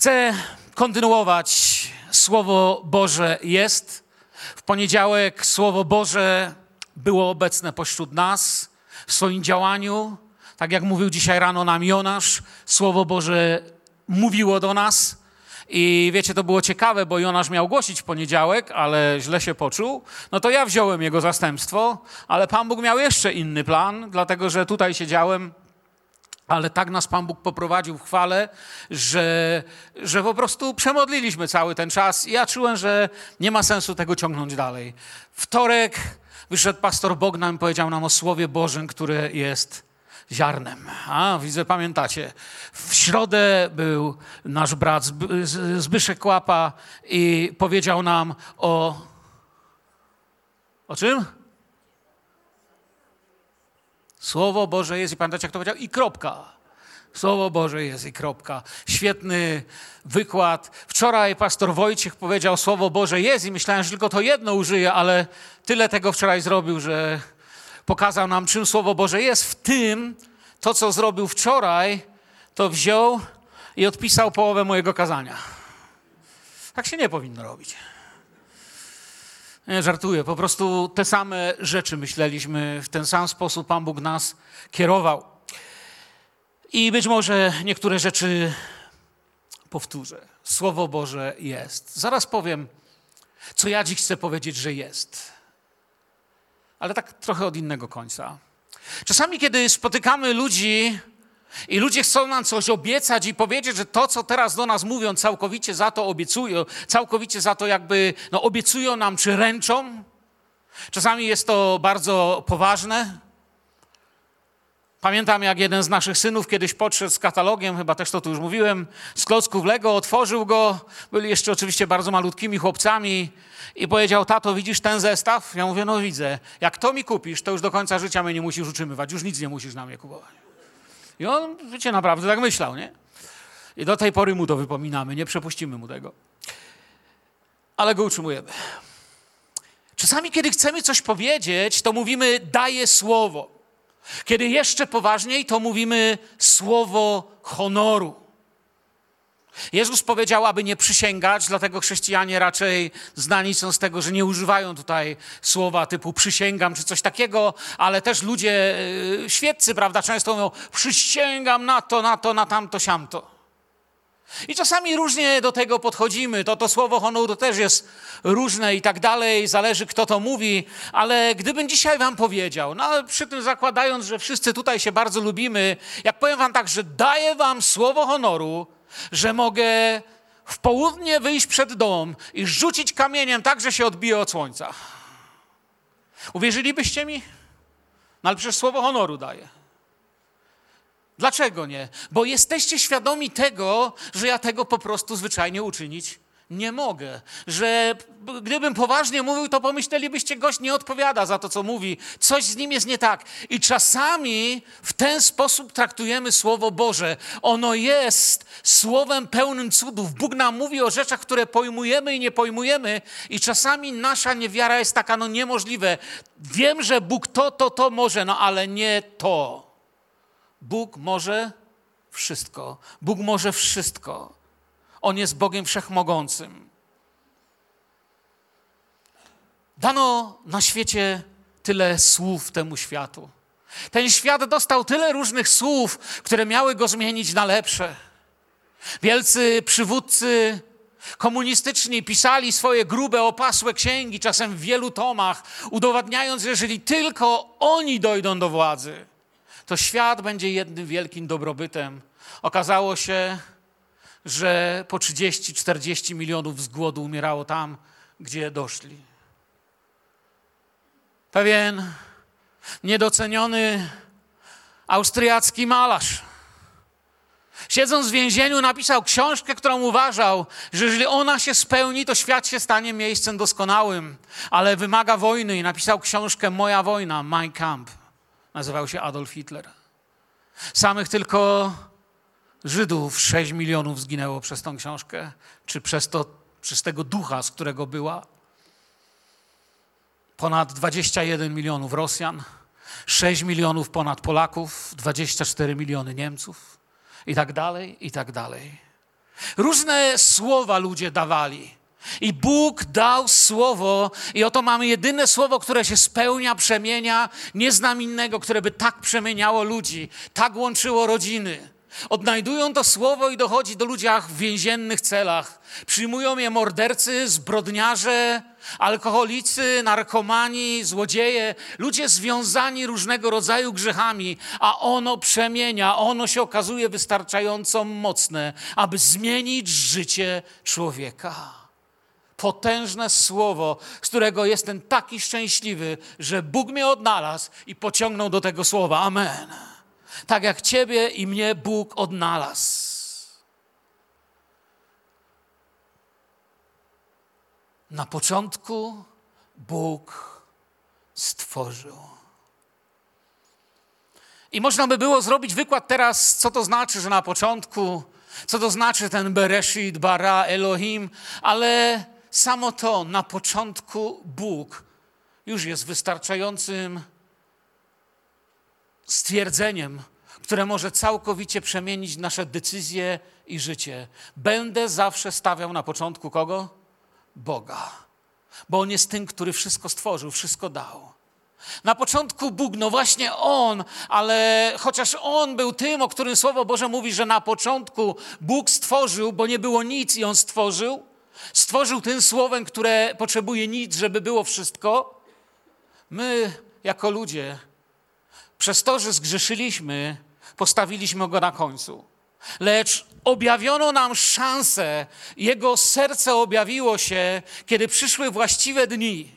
Chcę kontynuować. Słowo Boże jest. W poniedziałek Słowo Boże było obecne pośród nas w swoim działaniu. Tak jak mówił dzisiaj rano nam Jonasz, Słowo Boże mówiło do nas. I wiecie, to było ciekawe, bo Jonasz miał głosić w poniedziałek, ale źle się poczuł. No to ja wziąłem jego zastępstwo, ale Pan Bóg miał jeszcze inny plan, dlatego że tutaj siedziałem. Ale tak nas Pan Bóg poprowadził w chwale, że po prostu przemodliliśmy cały ten czas. I ja czułem, że nie ma sensu tego ciągnąć dalej. Wtorek wyszedł pastor Bogdan i powiedział nam o Słowie Bożym, które jest ziarnem. Widzę, pamiętacie. W środę był nasz brat Zbyszek Łapa i powiedział nam o czym? Słowo Boże jest i pamiętacie, jak to powiedział? I kropka. Słowo Boże jest i kropka. Świetny wykład. Wczoraj pastor Wojciech powiedział, Słowo Boże jest i myślałem, że tylko to jedno użyję, ale tyle tego wczoraj zrobił, że pokazał nam, czym Słowo Boże jest. W tym, to co zrobił wczoraj, to wziął i odpisał połowę mojego kazania. Tak się nie powinno robić. Nie, żartuję. Po prostu te same rzeczy myśleliśmy. W ten sam sposób Pan Bóg nas kierował. I być może niektóre rzeczy powtórzę. Słowo Boże jest. Zaraz powiem, co ja dziś chcę powiedzieć, że jest. Ale tak trochę od innego końca. Czasami, kiedy spotykamy ludzi i ludzie chcą nam coś obiecać i powiedzieć, że to, co teraz do nas mówią, całkowicie za to obiecują, całkowicie za to jakby obiecują nam czy ręczą. Czasami jest to bardzo poważne. Pamiętam, jak jeden z naszych synów kiedyś podszedł z katalogiem, chyba też to tu już mówiłem, z klocków Lego, otworzył go, byli jeszcze oczywiście bardzo malutkimi chłopcami i powiedział, tato, widzisz ten zestaw? Ja mówię, no widzę. Jak to mi kupisz, to już do końca życia mnie nie musisz utrzymywać, już nic nie musisz na mnie kupować. I on, wiecie, naprawdę tak myślał, nie? I do tej pory mu to wypominamy, nie przepuścimy mu tego. Ale go utrzymujemy. Czasami, kiedy chcemy coś powiedzieć, to mówimy, daję słowo. Kiedy jeszcze poważniej, to mówimy słowo honoru. Jezus powiedział, aby nie przysięgać, dlatego chrześcijanie raczej znani są z tego, że nie używają tutaj słowa typu przysięgam czy coś takiego, ale też ludzie świeccy, prawda, często mówią przysięgam na to, na tamto, siamto. I czasami różnie do tego podchodzimy, to słowo honoru też jest różne i tak dalej, zależy kto to mówi, ale gdybym dzisiaj wam powiedział, no przy tym zakładając, że wszyscy tutaj się bardzo lubimy, jak powiem wam tak, że daję wam słowo honoru, że mogę w południe wyjść przed dom i rzucić kamieniem tak, że się odbije od słońca. Uwierzylibyście mi? No ale przecież słowo honoru daję. Dlaczego nie? Bo jesteście świadomi tego, że ja tego po prostu zwyczajnie uczynić nie mogę. Że gdybym poważnie mówił, to pomyślelibyście, gość nie odpowiada za to, co mówi. Coś z nim jest nie tak. I czasami w ten sposób traktujemy Słowo Boże. Ono jest słowem pełnym cudów. Bóg nam mówi o rzeczach, które pojmujemy i nie pojmujemy. I czasami nasza niewiara jest taka, no niemożliwe. Wiem, że Bóg to może, no ale nie to. Bóg może wszystko. Bóg może wszystko. On jest Bogiem Wszechmogącym. Dano na świecie tyle słów temu światu. Ten świat dostał tyle różnych słów, które miały go zmienić na lepsze. Wielcy przywódcy komunistyczni pisali swoje grube, opasłe księgi, czasem w wielu tomach, udowadniając, że jeżeli tylko oni dojdą do władzy, to świat będzie jednym wielkim dobrobytem. Okazało się, że po 30-40 milionów z głodu umierało tam, gdzie doszli. Pewien niedoceniony austriacki malarz, siedząc w więzieniu, napisał książkę, którą uważał, że jeżeli ona się spełni, to świat się stanie miejscem doskonałym, ale wymaga wojny i napisał książkę Moja wojna, Mein Kampf. Nazywał się Adolf Hitler. Samych tylko Żydów 6 milionów zginęło przez tą książkę, czy przez tego ducha, z którego była. Ponad 21 milionów Rosjan, 6 milionów ponad Polaków, 24 miliony Niemców i tak dalej, i tak dalej. Różne słowa ludzie dawali. I Bóg dał słowo i oto mamy jedyne słowo, które się spełnia, przemienia. Nie znam innego, które by tak przemieniało ludzi, tak łączyło rodziny. Odnajdują to słowo i dochodzi do ludzi w więziennych celach. Przyjmują je mordercy, zbrodniarze, alkoholicy, narkomani, złodzieje, ludzie związani różnego rodzaju grzechami, a ono przemienia, ono się okazuje wystarczająco mocne, aby zmienić życie człowieka. Potężne słowo, z którego jestem taki szczęśliwy, że Bóg mnie odnalazł i pociągnął do tego słowa. Amen. Tak jak ciebie i mnie Bóg odnalazł. Na początku Bóg stworzył. I można by było zrobić wykład teraz, co to znaczy, że na początku, co to znaczy ten Bereshit, bara, Elohim, ale samo to, na początku Bóg już jest wystarczającym stwierdzeniem, które może całkowicie przemienić nasze decyzje i życie. Będę zawsze stawiał na początku kogo? Boga. Bo On jest tym, który wszystko stworzył, wszystko dał. Na początku Bóg, no właśnie On, ale chociaż On był tym, o którym Słowo Boże mówi, że na początku Bóg stworzył, bo nie było nic i On stworzył tym Słowem, które potrzebuje nic, żeby było wszystko. My, jako ludzie, przez to, że zgrzeszyliśmy, postawiliśmy Go na końcu. Lecz objawiono nam szansę, Jego serce objawiło się, kiedy przyszły właściwe dni.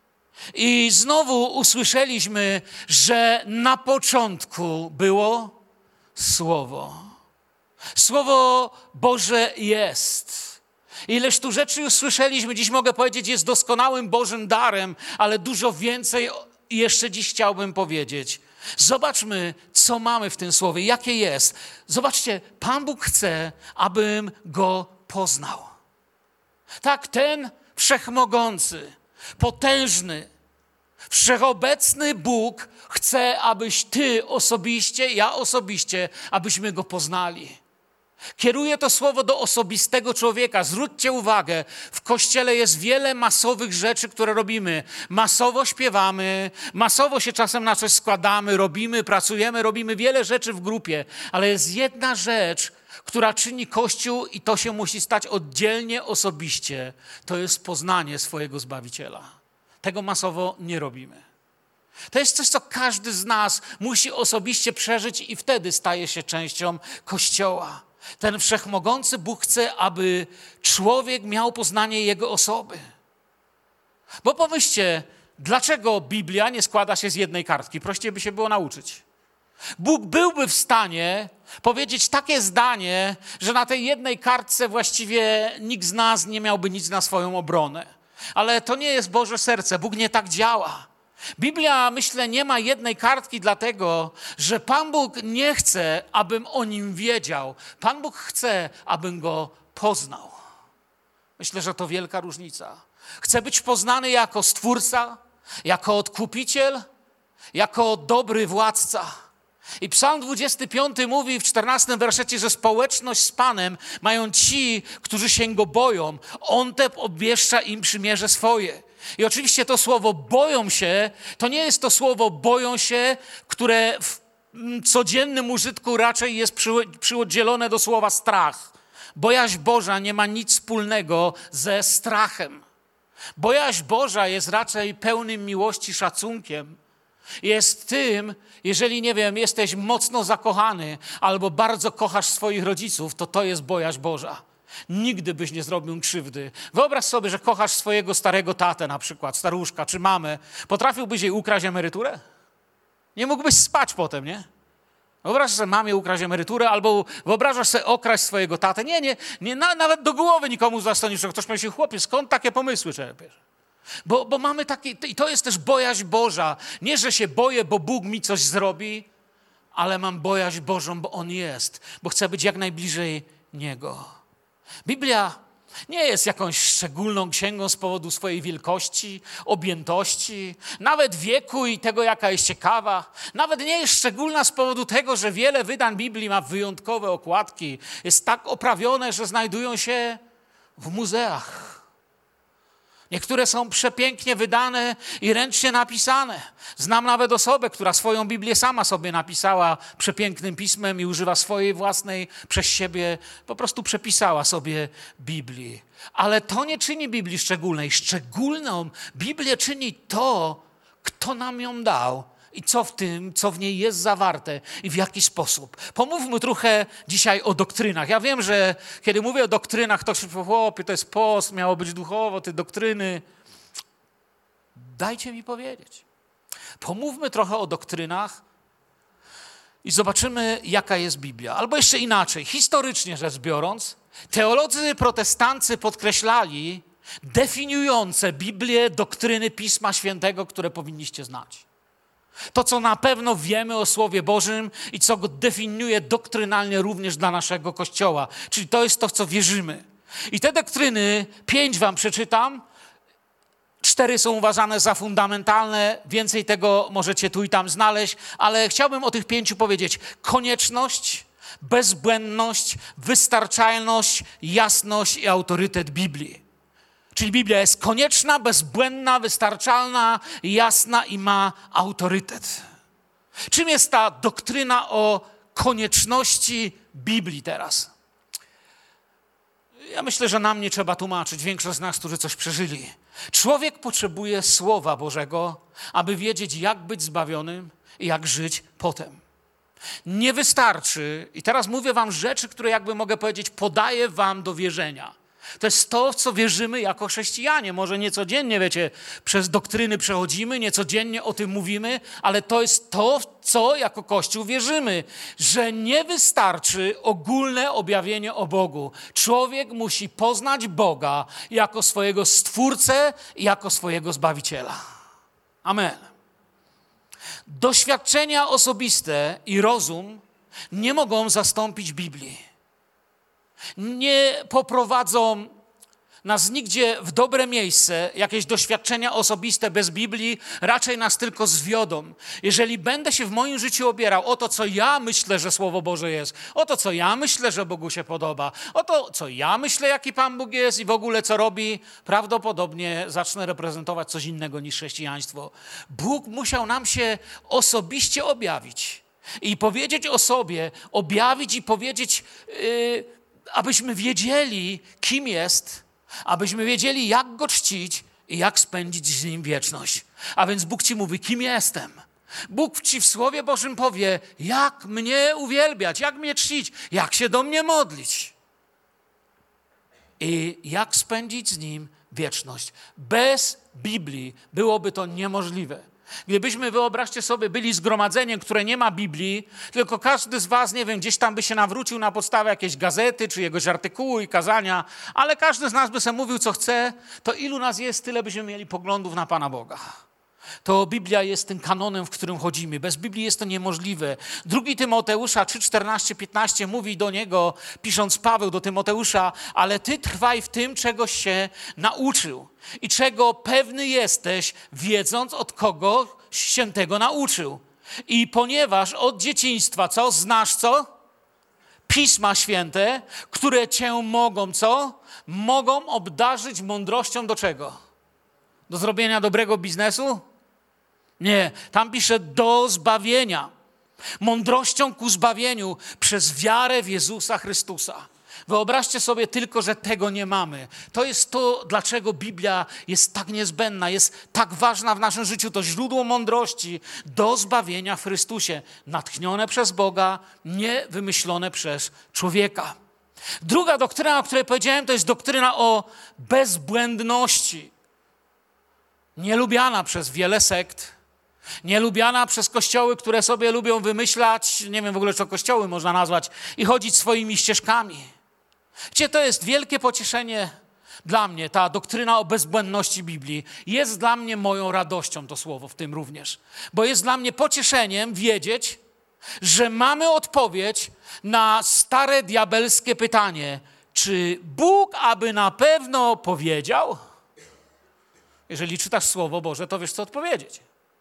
I znowu usłyszeliśmy, że na początku było Słowo. Słowo Boże jest. Ileż tu rzeczy już słyszeliśmy, dziś mogę powiedzieć, jest doskonałym Bożym darem, ale dużo więcej jeszcze dziś chciałbym powiedzieć. Zobaczmy, co mamy w tym Słowie, jakie jest. Zobaczcie, Pan Bóg chce, abym Go poznał. Tak, ten wszechmogący, potężny, wszechobecny Bóg chce, abyś ty osobiście, ja osobiście, abyśmy Go poznali. Kieruję to słowo do osobistego człowieka. Zwróćcie uwagę, w Kościele jest wiele masowych rzeczy, które robimy. Masowo śpiewamy, masowo się czasem na coś składamy, robimy, pracujemy, robimy wiele rzeczy w grupie. Ale jest jedna rzecz, która czyni Kościół i to się musi stać oddzielnie, osobiście. To jest poznanie swojego Zbawiciela. Tego masowo nie robimy. To jest coś, co każdy z nas musi osobiście przeżyć i wtedy staje się częścią Kościoła. Ten wszechmogący Bóg chce, aby człowiek miał poznanie Jego osoby. Bo pomyślcie, dlaczego Biblia nie składa się z jednej kartki? Prościej by się było nauczyć. Bóg byłby w stanie powiedzieć takie zdanie, że na tej jednej kartce właściwie nikt z nas nie miałby nic na swoją obronę. Ale to nie jest Boże serce. Bóg nie tak działa. Biblia, myślę, nie ma jednej kartki dlatego, że Pan Bóg nie chce, abym o Nim wiedział. Pan Bóg chce, abym Go poznał. Myślę, że to wielka różnica. Chcę być poznany jako Stwórca, jako Odkupiciel, jako dobry władca. I Psalm 25 mówi w 14 wersecie, że społeczność z Panem mają ci, którzy się Go boją. On te obwieszcza im przymierze swoje. I oczywiście to słowo boją się, to nie jest to słowo boją się, które w codziennym użytku raczej jest przyoddzielone do słowa strach. Bojaźń Boża nie ma nic wspólnego ze strachem. Bojaźń Boża jest raczej pełnym miłości, szacunkiem. Jest tym, jeżeli, nie wiem, jesteś mocno zakochany albo bardzo kochasz swoich rodziców, to jest bojaźń Boża. Nigdy byś nie zrobił krzywdy. Wyobraź sobie, że kochasz swojego starego tatę na przykład, staruszka czy mamę. Potrafiłbyś jej ukraść emeryturę? Nie mógłbyś spać potem, nie? Wyobrażasz sobie mamie ukraść emeryturę albo wyobrażasz sobie okraść swojego tatę? Nie, nawet do głowy nikomu z was to nie przychodzi. Ktoś myśli, chłopie, skąd takie pomysły czerpiesz? Bo mamy takie, i to jest też bojaźń Boża. Nie, że się boję, bo Bóg mi coś zrobi, ale mam bojaźń Bożą, bo On jest, bo chcę być jak najbliżej Niego. Biblia Nie jest jakąś szczególną księgą z powodu swojej wielkości, objętości, nawet wieku i tego, jaka jest ciekawa. Nawet nie jest szczególna z powodu tego, że wiele wydań Biblii ma wyjątkowe okładki. Jest tak oprawione, że znajdują się w muzeach. Niektóre są przepięknie wydane i ręcznie napisane. Znam nawet osobę, która swoją Biblię sama sobie napisała przepięknym pismem i używa swojej własnej przez siebie, po prostu przepisała sobie Biblii. Ale to nie czyni Biblii szczególnej. Szczególną Biblię czyni to, kto nam ją dał i co w niej jest zawarte i w jaki sposób. Pomówmy trochę dzisiaj o doktrynach. Ja wiem, że kiedy mówię o doktrynach, to się chłopie, to jest post, miało być duchowo, te doktryny. Dajcie mi powiedzieć. Pomówmy trochę o doktrynach i zobaczymy, jaka jest Biblia. Albo jeszcze inaczej, historycznie rzecz biorąc, teolodzy protestancy podkreślali definiujące Biblię doktryny Pisma Świętego, które powinniście znać. To, co na pewno wiemy o Słowie Bożym i co go definiuje doktrynalnie również dla naszego Kościoła. Czyli to jest to, w co wierzymy. I te doktryny, 5 wam przeczytam, 4 są uważane za fundamentalne, więcej tego możecie tu i tam znaleźć, ale chciałbym o tych 5 powiedzieć. Konieczność, bezbłędność, wystarczalność, jasność i autorytet Biblii. Czyli Biblia jest konieczna, bezbłędna, wystarczalna, jasna i ma autorytet. Czym jest ta doktryna o konieczności Biblii teraz? Ja myślę, że nam nie trzeba tłumaczyć. Większość z nas, którzy coś przeżyli. Człowiek potrzebuje Słowa Bożego, aby wiedzieć, jak być zbawionym i jak żyć potem. Nie wystarczy, i teraz mówię wam rzeczy, które jakby mogę powiedzieć, podaję wam do wierzenia. To jest to, w co wierzymy jako chrześcijanie. Może nie codziennie, wiecie, przez doktryny przechodzimy, nie codziennie o tym mówimy, ale to jest to, w co jako Kościół wierzymy, że nie wystarczy ogólne objawienie o Bogu. Człowiek musi poznać Boga jako swojego Stwórcę i jako swojego Zbawiciela. Amen. Doświadczenia osobiste i rozum nie mogą zastąpić Biblii. Nie poprowadzą nas nigdzie w dobre miejsce, jakieś doświadczenia osobiste bez Biblii, raczej nas tylko zwiodą. Jeżeli będę się w moim życiu opierał o to, co ja myślę, że Słowo Boże jest, o to, co ja myślę, że Bogu się podoba, o to, co ja myślę, jaki Pan Bóg jest i w ogóle co robi, prawdopodobnie zacznę reprezentować coś innego niż chrześcijaństwo. Bóg musiał nam się osobiście objawić i powiedzieć o sobie, objawić i powiedzieć, abyśmy wiedzieli, kim jest, abyśmy wiedzieli, jak Go czcić i jak spędzić z Nim wieczność. A więc Bóg ci mówi, kim jestem. Bóg ci w Słowie Bożym powie, jak mnie uwielbiać, jak mnie czcić, jak się do mnie modlić i jak spędzić z Nim wieczność. Bez Biblii byłoby to niemożliwe. Gdybyśmy, wyobraźcie sobie, byli zgromadzeniem, które nie ma Biblii, tylko każdy z was, nie wiem, gdzieś tam by się nawrócił na podstawie jakiejś gazety, czy jakiegoś artykułu i kazania, ale każdy z nas by sobie mówił, co chce, to ilu nas jest, tyle byśmy mieli poglądów na Pana Boga. To Biblia jest tym kanonem, w którym chodzimy. Bez Biblii jest to niemożliwe. 2 Tymoteusza 3, 14, 15 mówi do niego, pisząc Paweł do Tymoteusza, ale ty trwaj w tym, czegoś się nauczył i czego pewny jesteś, wiedząc, od kogo się tego nauczył. I ponieważ od dzieciństwa, co? Znasz co? Pisma Święte, które cię mogą, co? Mogą obdarzyć mądrością do czego? Do zrobienia dobrego biznesu? Nie, tam pisze do zbawienia. Mądrością ku zbawieniu przez wiarę w Jezusa Chrystusa. Wyobraźcie sobie tylko, że tego nie mamy. To jest to, dlaczego Biblia jest tak niezbędna, jest tak ważna w naszym życiu. To źródło mądrości do zbawienia w Chrystusie. Natchnione przez Boga, nie wymyślone przez człowieka. Druga doktryna, o której powiedziałem, to jest doktryna o bezbłędności. Nielubiana przez wiele sekt, nielubiana przez kościoły, które sobie lubią wymyślać, nie wiem w ogóle, co kościoły można nazwać, i chodzić swoimi ścieżkami. Wiecie, to jest wielkie pocieszenie dla mnie, ta doktryna o bezbłędności Biblii. Jest dla mnie moją radością to słowo w tym również. Bo jest dla mnie pocieszeniem wiedzieć, że mamy odpowiedź na stare diabelskie pytanie, czy Bóg aby na pewno powiedział? Jeżeli czytasz Słowo Boże, to wiesz, co odpowiedzieć.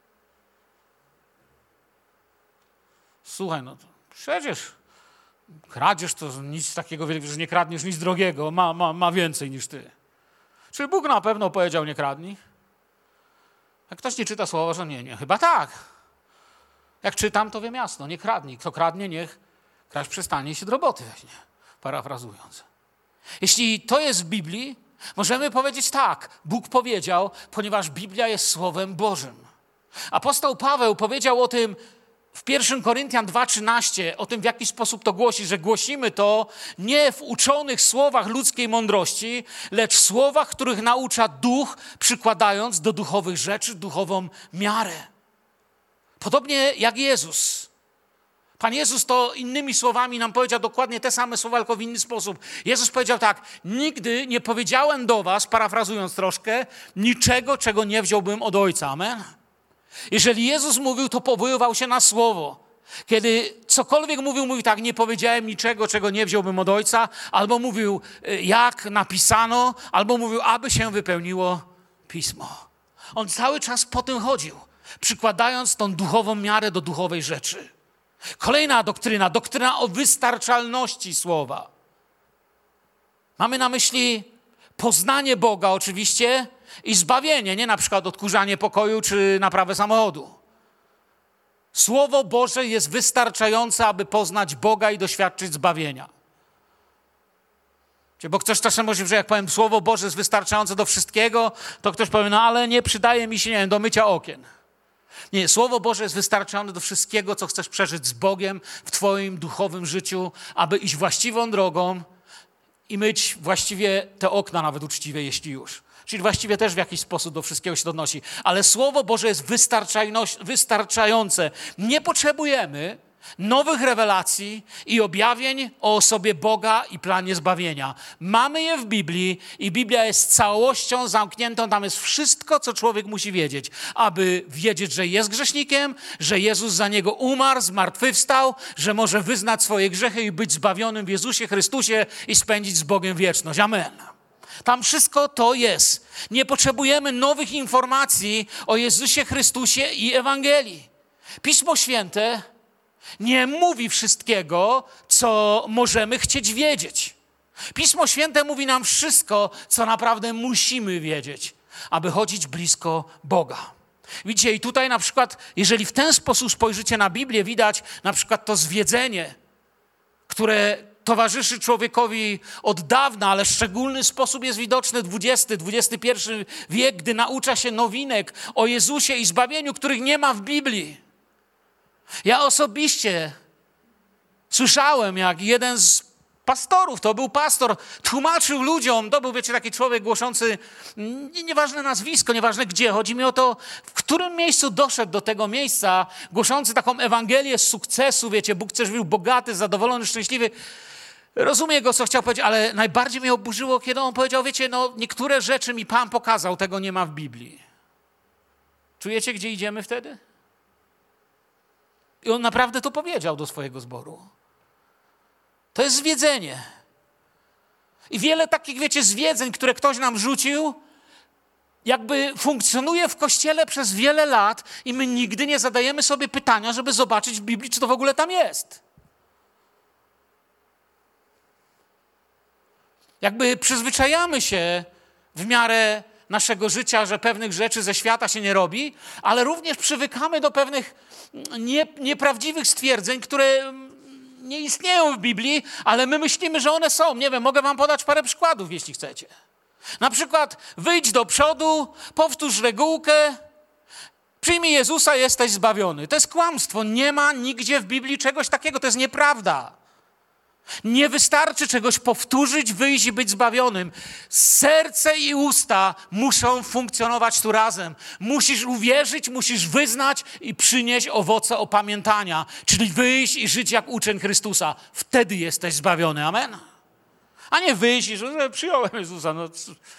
Słuchaj, no to przecież kradzież to nic takiego, że nie kradniesz nic drogiego, ma więcej niż ty. Czy Bóg na pewno powiedział nie kradnij? Jak ktoś nie czyta Słowa, że nie, chyba tak. Jak czytam, to wiem jasno, nie kradnij. Kto kradnie, niech kraść przestanie i się do roboty weźmie, parafrazując. Jeśli to jest w Biblii, możemy powiedzieć tak, Bóg powiedział, ponieważ Biblia jest Słowem Bożym. Apostoł Paweł powiedział o tym w 1 Koryntian 2,13, o tym, w jaki sposób to głosi, że głosimy to nie w uczonych słowach ludzkiej mądrości, lecz słowach, których naucza Duch, przykładając do duchowych rzeczy duchową miarę. Podobnie jak Jezus. Pan Jezus to innymi słowami nam powiedział dokładnie te same słowa, tylko w inny sposób. Jezus powiedział tak, nigdy nie powiedziałem do was, parafrazując troszkę, niczego, czego nie wziąłbym od Ojca. Amen? Jeżeli Jezus mówił, to powoływał się na Słowo. Kiedy cokolwiek mówił tak, nie powiedziałem niczego, czego nie wziąłbym od Ojca, albo mówił, jak napisano, albo mówił, aby się wypełniło Pismo. On cały czas po tym chodził, przykładając tą duchową miarę do duchowej rzeczy. Kolejna doktryna o wystarczalności Słowa. Mamy na myśli poznanie Boga oczywiście i zbawienie, nie na przykład odkurzanie pokoju czy naprawę samochodu. Słowo Boże jest wystarczające, aby poznać Boga i doświadczyć zbawienia. Bo ktoś czasem może, że jak powiem Słowo Boże jest wystarczające do wszystkiego, to ktoś powie, no ale nie przydaje mi się, nie wiem, do mycia okien. Nie, Słowo Boże jest wystarczające do wszystkiego, co chcesz przeżyć z Bogiem w twoim duchowym życiu, aby iść właściwą drogą i myć właściwie te okna nawet uczciwie, jeśli już. Czyli właściwie też w jakiś sposób do wszystkiego się to odnosi. Ale Słowo Boże jest wystarczające. Nie potrzebujemy nowych rewelacji i objawień o osobie Boga i planie zbawienia. Mamy je w Biblii i Biblia jest całością zamkniętą. Tam jest wszystko, co człowiek musi wiedzieć, aby wiedzieć, że jest grzesznikiem, że Jezus za niego umarł, zmartwychwstał, że może wyznać swoje grzechy i być zbawionym w Jezusie Chrystusie i spędzić z Bogiem wieczność. Amen. Tam wszystko to jest. Nie potrzebujemy nowych informacji o Jezusie Chrystusie i Ewangelii. Pismo Święte nie mówi wszystkiego, co możemy chcieć wiedzieć. Pismo Święte mówi nam wszystko, co naprawdę musimy wiedzieć, aby chodzić blisko Boga. Widzicie, i tutaj na przykład, jeżeli w ten sposób spojrzycie na Biblię, widać na przykład to zwiedzenie, które towarzyszy człowiekowi od dawna, ale w szczególny sposób jest widoczny XXI wiek, gdy naucza się nowinek o Jezusie i zbawieniu, których nie ma w Biblii. Ja osobiście słyszałem, jak jeden z pastorów, to był pastor, tłumaczył ludziom, to był, wiecie, taki człowiek głoszący, nieważne nazwisko, nieważne gdzie, chodzi mi o to, w którym miejscu doszedł do tego miejsca, głoszący taką Ewangelię z sukcesu, wiecie, Bóg chce, żeby był bogaty, zadowolony, szczęśliwy. Rozumiem go, co chciał powiedzieć, ale najbardziej mnie oburzyło, kiedy on powiedział, wiecie, no niektóre rzeczy mi Pan pokazał, tego nie ma w Biblii. Czujecie, gdzie idziemy wtedy? I on naprawdę to powiedział do swojego zboru. To jest zwiedzenie. I wiele takich, wiecie, zwiedzeń, które ktoś nam rzucił, jakby funkcjonuje w Kościele przez wiele lat i my nigdy nie zadajemy sobie pytania, żeby zobaczyć w Biblii, czy to w ogóle tam jest. Jakby przyzwyczajamy się w miarę naszego życia, że pewnych rzeczy ze świata się nie robi, ale również przywykamy do pewnych nieprawdziwych stwierdzeń, które nie istnieją w Biblii, ale my myślimy, że one są. Nie wiem, mogę wam podać parę przykładów, jeśli chcecie. Na przykład wyjdź do przodu, powtórz regułkę, przyjmij Jezusa, jesteś zbawiony. To jest kłamstwo. Nie ma nigdzie w Biblii czegoś takiego. To jest nieprawda. Nie wystarczy czegoś powtórzyć, wyjść i być zbawionym. Serce i usta muszą funkcjonować tu razem. Musisz uwierzyć, musisz wyznać i przynieść owoce opamiętania. Czyli wyjść i żyć jak uczeń Chrystusa. Wtedy jesteś zbawiony. Amen? A nie wyjść i że przyjąłem Jezusa. No.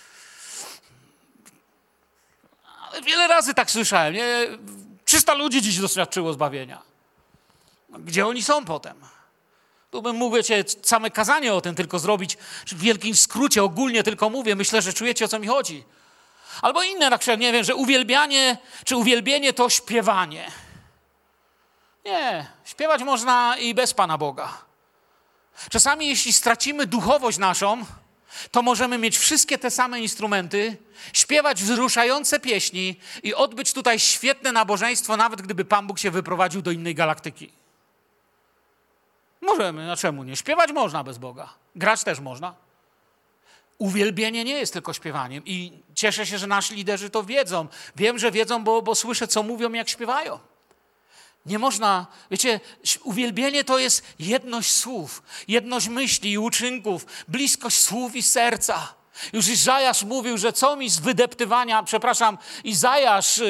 Ale wiele razy tak słyszałem. Nie? 300 ludzi dziś doświadczyło zbawienia. Gdzie oni są potem? Tu bym mógł, wiecie, same kazanie o tym tylko zrobić, w wielkim skrócie, ogólnie tylko mówię. Myślę, że czujecie, o co mi chodzi. Albo inne, na przykład, nie wiem, że uwielbienie to śpiewanie. Nie, śpiewać można i bez Pana Boga. Czasami, jeśli stracimy duchowość naszą, to możemy mieć wszystkie te same instrumenty, śpiewać wzruszające pieśni i odbyć tutaj świetne nabożeństwo, nawet gdyby Pan Bóg się wyprowadził do innej galaktyki. Możemy, a czemu nie? Śpiewać można bez Boga. Grać też można. Uwielbienie nie jest tylko śpiewaniem i cieszę się, że nasi liderzy to wiedzą. Wiem, że wiedzą, bo słyszę, co mówią, jak śpiewają. Nie można, wiecie, uwielbienie to jest jedność słów, jedność myśli i uczynków, bliskość słów i serca. Już Izajasz mówił, że co mi z wydeptywania, Izajasz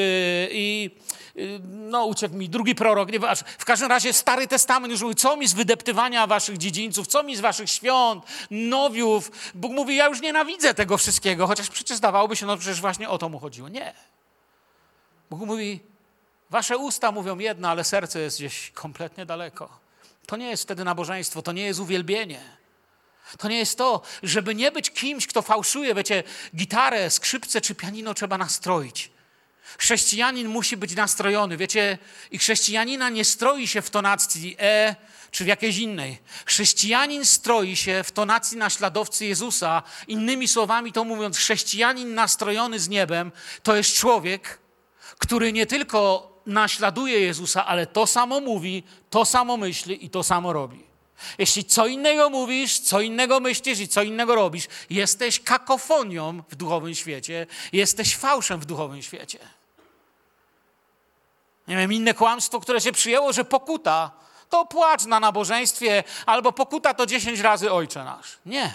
uciekł mi, drugi prorok, w każdym razie Stary Testament już mówił, co mi z wydeptywania waszych dziedzińców, co mi z waszych świąt, nowiów. Bóg mówi, ja już nienawidzę tego wszystkiego, chociaż przecież zdawałoby się, no przecież właśnie o to mu chodziło. Nie. Bóg mówi, wasze usta mówią jedno, ale serce jest gdzieś kompletnie daleko. To nie jest wtedy nabożeństwo, to nie jest uwielbienie. To nie jest to, żeby nie być kimś, kto fałszuje. Wiecie, gitarę, skrzypce czy pianino trzeba nastroić. Chrześcijanin musi być nastrojony. Wiecie, i chrześcijanina nie stroi się w tonacji E czy w jakiejś innej. Chrześcijanin stroi się w tonacji naśladowcy Jezusa. Innymi słowami to mówiąc, chrześcijanin nastrojony z niebem to jest człowiek, który nie tylko naśladuje Jezusa, ale to samo mówi, to samo myśli i to samo robi. Jeśli co innego mówisz, co innego myślisz i co innego robisz, jesteś kakofonią w duchowym świecie, jesteś fałszem w duchowym świecie. Nie wiem, inne kłamstwo, które się przyjęło, że pokuta to płacz na nabożeństwie, albo pokuta to 10 razy Ojcze nasz. Nie.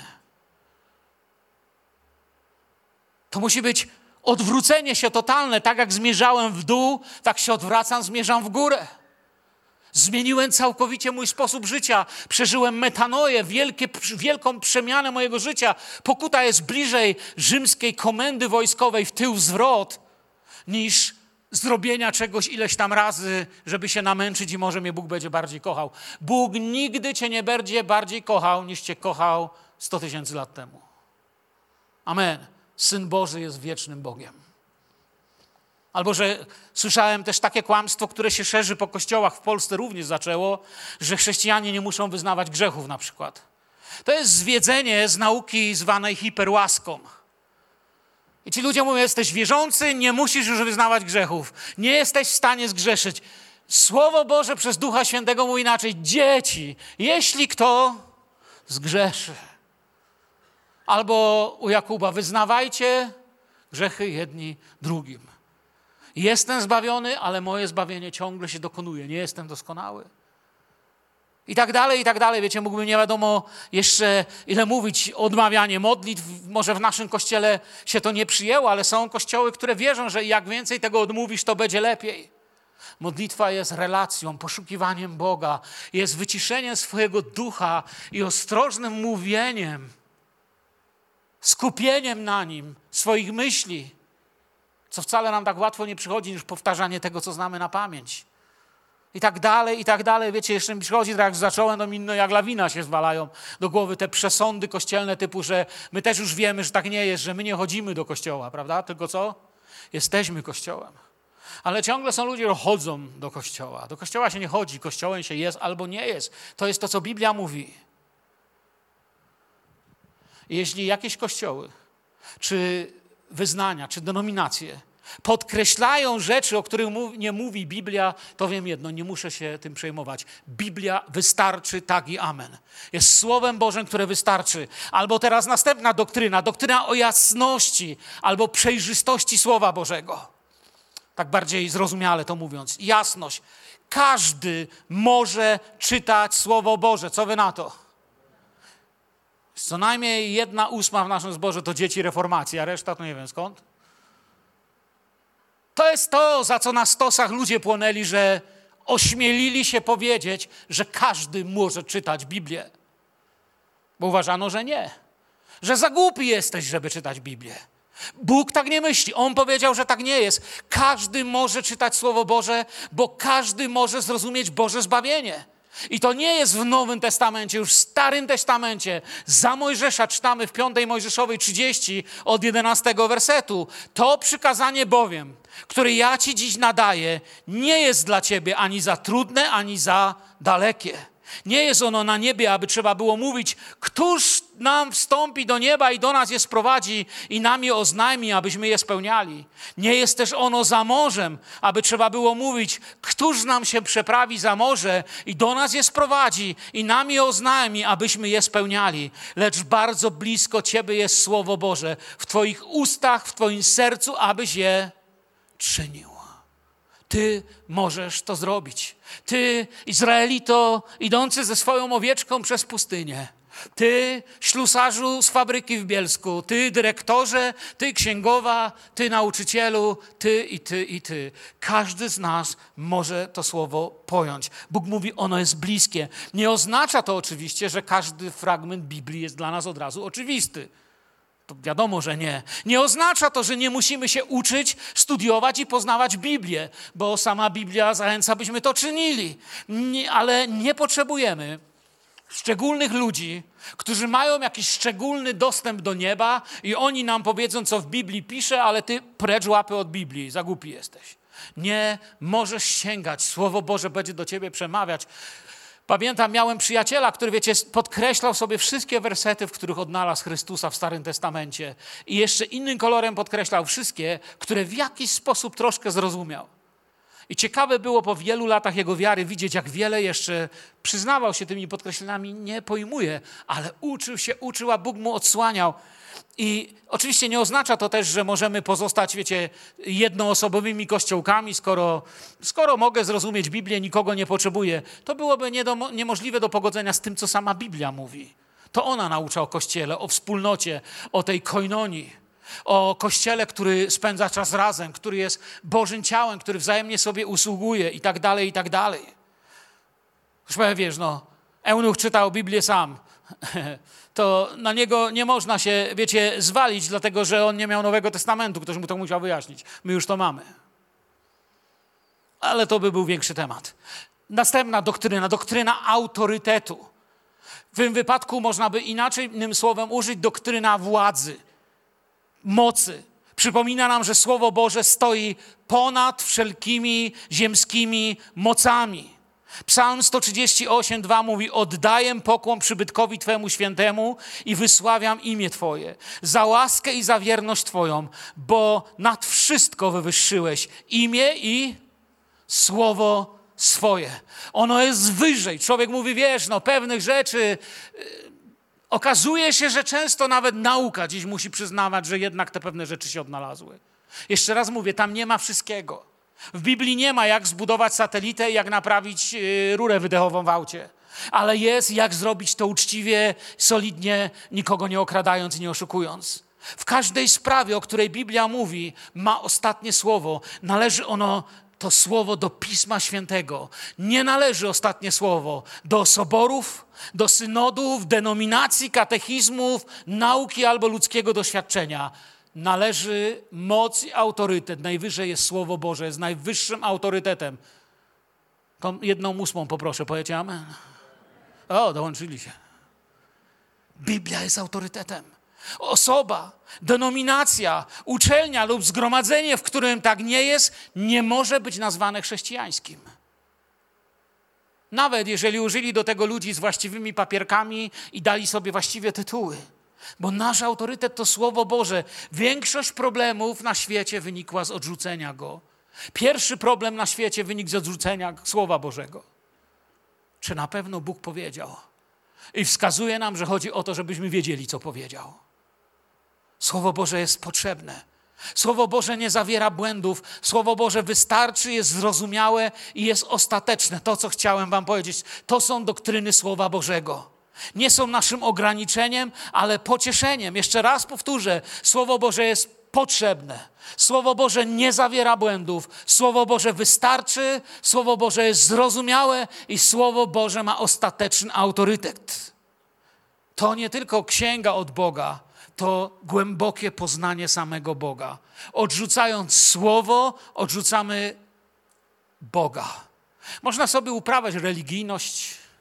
To musi być odwrócenie się totalne. Tak jak zmierzałem w dół, tak się odwracam, zmierzam w górę. Zmieniłem całkowicie mój sposób życia. Przeżyłem metanoję, wielką przemianę mojego życia. Pokuta jest bliżej rzymskiej komendy wojskowej w tył zwrot, niż zrobienia czegoś ileś tam razy, żeby się namęczyć i może mnie Bóg będzie bardziej kochał. Bóg nigdy cię nie będzie bardziej kochał, niż cię kochał 100 000 lat temu. Amen. Syn Boży jest wiecznym Bogiem. Albo, że słyszałem też takie kłamstwo, które się szerzy po kościołach, w Polsce również zaczęło, że chrześcijanie nie muszą wyznawać grzechów na przykład. To jest zwiedzenie z nauki zwanej hiperłaską. I ci ludzie mówią, jesteś wierzący, nie musisz już wyznawać grzechów. Nie jesteś w stanie zgrzeszyć. Słowo Boże przez Ducha Świętego mówi inaczej. Dzieci, jeśli kto zgrzeszy. Albo u Jakuba, wyznawajcie grzechy jedni drugim. Jestem zbawiony, ale moje zbawienie ciągle się dokonuje. Nie jestem doskonały. I tak dalej, i tak dalej. Wiecie, mógłbym nie wiadomo jeszcze ile mówić, odmawianie modlitw. Może w naszym kościele się to nie przyjęło, ale są kościoły, które wierzą, że jak więcej tego odmówisz, to będzie lepiej. Modlitwa jest relacją, poszukiwaniem Boga. Jest wyciszeniem swojego ducha i ostrożnym mówieniem. Skupieniem na Nim, swoich myśli. Co wcale nam tak łatwo nie przychodzi, niż powtarzanie tego, co znamy na pamięć. I tak dalej, i tak dalej. Wiecie, jeszcze mi przychodzi, tak jak zacząłem, to mi jak lawina się zwalają do głowy te przesądy kościelne typu, że my też już wiemy, że tak nie jest, że my nie chodzimy do kościoła, prawda? Tylko co? Jesteśmy kościołem. Ale ciągle są ludzie, którzy chodzą do kościoła. Do kościoła się nie chodzi, kościołem się jest albo nie jest. To jest to, co Biblia mówi. I jeśli jakieś kościoły, czy wyznania, czy denominacje podkreślają rzeczy, o których nie mówi Biblia, to wiem jedno, nie muszę się tym przejmować. Biblia wystarczy, tak i amen. Jest Słowem Bożym, które wystarczy. Albo teraz następna doktryna o jasności, albo przejrzystości Słowa Bożego. Tak bardziej zrozumiale to mówiąc. Jasność. Każdy może czytać Słowo Boże. Co wy na to? Co najmniej 1/8 w naszym zborze to dzieci reformacji, a reszta to nie wiem skąd. To jest to, za co na stosach ludzie płonęli, że ośmielili się powiedzieć, że każdy może czytać Biblię. Bo uważano, że nie. Że za głupi jesteś, żeby czytać Biblię. Bóg tak nie myśli. On powiedział, że tak nie jest. Każdy może czytać Słowo Boże, bo każdy może zrozumieć Boże zbawienie. I to nie jest w Nowym Testamencie, już w Starym Testamencie. Za Mojżesza czytamy w 5 Mojżeszowej 30 od 11 wersetu. To przykazanie bowiem, które ja ci dziś nadaję, nie jest dla ciebie ani za trudne, ani za dalekie. Nie jest ono na niebie, aby trzeba było mówić, któż nam wstąpi do nieba i do nas je sprowadzi i nam je oznajmi, abyśmy je spełniali. Nie jest też ono za morzem, aby trzeba było mówić, któż nam się przeprawi za morze i do nas je sprowadzi i nam je oznajmi, abyśmy je spełniali. Lecz bardzo blisko ciebie jest Słowo Boże, w twoich ustach, w twoim sercu, abyś je czynił. Ty możesz to zrobić. Ty, Izraelito, idący ze swoją owieczką przez pustynię. Ty, ślusarzu z fabryki w Bielsku. Ty, dyrektorze, ty, księgowa, ty, nauczycielu, ty i ty i ty. Każdy z nas może to słowo pojąć. Bóg mówi, ono jest bliskie. Nie oznacza to oczywiście, że każdy fragment Biblii jest dla nas od razu oczywisty. To wiadomo, że nie. Nie oznacza to, że nie musimy się uczyć, studiować i poznawać Biblię, bo sama Biblia zachęca, byśmy to czynili. Ale nie potrzebujemy szczególnych ludzi, którzy mają jakiś szczególny dostęp do nieba i oni nam powiedzą, co w Biblii pisze, ale ty precz łapy od Biblii, za głupi jesteś. Nie możesz sięgać, Słowo Boże będzie do ciebie przemawiać. Pamiętam, miałem przyjaciela, który, wiecie, podkreślał sobie wszystkie wersety, w których odnalazł Chrystusa w Starym Testamencie i jeszcze innym kolorem podkreślał wszystkie, które w jakiś sposób troszkę zrozumiał. I ciekawe było po wielu latach jego wiary widzieć, jak wiele jeszcze przyznawał się tymi podkreśleniami, nie pojmuje, ale uczył, a Bóg mu odsłaniał. I oczywiście nie oznacza to też, że możemy pozostać, wiecie, jednoosobowymi kościołkami, skoro mogę zrozumieć Biblię, nikogo nie potrzebuję. To byłoby niemożliwe do pogodzenia z tym, co sama Biblia mówi. To ona naucza o Kościele, o wspólnocie, o tej koinonii, o Kościele, który spędza czas razem, który jest Bożym ciałem, który wzajemnie sobie usługuje i tak dalej, i tak dalej. Już wiesz, eunuch czytał Biblię sam. To na niego nie można się, wiecie, zwalić, dlatego że on nie miał Nowego Testamentu. Ktoś mu to musiał wyjaśnić. My już to mamy. Ale to by był większy temat. Następna doktryna autorytetu. W tym wypadku można by innym słowem użyć doktryna władzy, mocy. Przypomina nam, że Słowo Boże stoi ponad wszelkimi ziemskimi mocami. Psalm 138:2 mówi: oddaję pokłon przybytkowi Twemu świętemu i wysławiam imię Twoje za łaskę i za wierność Twoją, bo nad wszystko wywyższyłeś imię i słowo swoje. Ono jest wyżej. Człowiek mówi, wiesz, pewnych rzeczy okazuje się, że często nawet nauka dziś musi przyznawać, że jednak te pewne rzeczy się odnalazły. Jeszcze raz mówię, tam nie ma wszystkiego. W Biblii nie ma, jak zbudować satelitę i jak naprawić rurę wydechową w aucie. Ale jest, jak zrobić to uczciwie, solidnie, nikogo nie okradając i nie oszukując. W każdej sprawie, o której Biblia mówi, ma ostatnie słowo. Należy to słowo do Pisma Świętego. Nie należy ostatnie słowo do soborów, do synodów, denominacji, katechizmów, nauki albo ludzkiego doświadczenia. Należy moc i autorytet. Najwyżej jest Słowo Boże, jest najwyższym autorytetem. Tą 1/8 poproszę, powiecie amen? O, dołączyli się. Biblia jest autorytetem. Osoba, denominacja, uczelnia lub zgromadzenie, w którym tak nie jest, nie może być nazwane chrześcijańskim. Nawet jeżeli użyli do tego ludzi z właściwymi papierkami i dali sobie właściwie tytuły. Bo nasz autorytet to Słowo Boże. Większość problemów na świecie wynikła z odrzucenia Go. Pierwszy problem na świecie wynikł z odrzucenia Słowa Bożego. Czy na pewno Bóg powiedział? I wskazuje nam, że chodzi o to, żebyśmy wiedzieli, co powiedział. Słowo Boże jest potrzebne. Słowo Boże nie zawiera błędów. Słowo Boże wystarczy, jest zrozumiałe i jest ostateczne. To, co chciałem wam powiedzieć, to są doktryny Słowa Bożego. Nie są naszym ograniczeniem, ale pocieszeniem. Jeszcze raz powtórzę, Słowo Boże jest potrzebne. Słowo Boże nie zawiera błędów. Słowo Boże wystarczy, Słowo Boże jest zrozumiałe i Słowo Boże ma ostateczny autorytet. To nie tylko księga od Boga, to głębokie poznanie samego Boga. Odrzucając Słowo, odrzucamy Boga. Można sobie uprawiać religijność,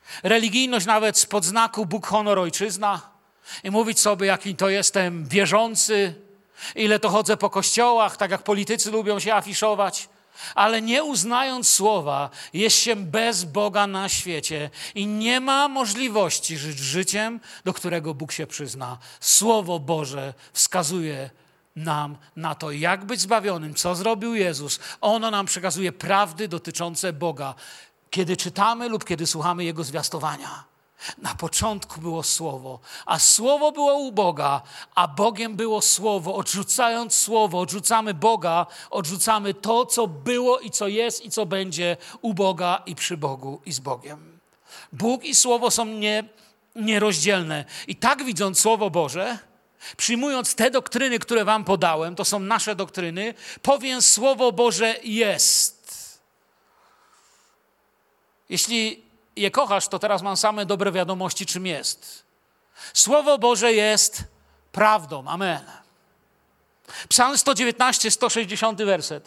Religijność nawet spod znaku Bóg, honor, ojczyzna i mówić sobie, jaki to jestem wierzący, ile to chodzę po kościołach, tak jak politycy lubią się afiszować. Ale nie uznając słowa, jest się bez Boga na świecie i nie ma możliwości żyć życiem, do którego Bóg się przyzna. Słowo Boże wskazuje nam na to, jak być zbawionym, co zrobił Jezus. Ono nam przekazuje prawdy dotyczące Boga, kiedy czytamy lub kiedy słuchamy Jego zwiastowania. Na początku było Słowo, a Słowo było u Boga, a Bogiem było Słowo. Odrzucając Słowo, odrzucamy Boga, odrzucamy to, co było i co jest i co będzie u Boga i przy Bogu i z Bogiem. Bóg i Słowo są nierozdzielne. I tak widząc Słowo Boże, przyjmując te doktryny, które wam podałem, to są nasze doktryny, powiem Słowo Boże jest. Jeśli je kochasz, to teraz mam same dobre wiadomości, czym jest. Słowo Boże jest prawdą. Amen. Psalm 119, 160 werset.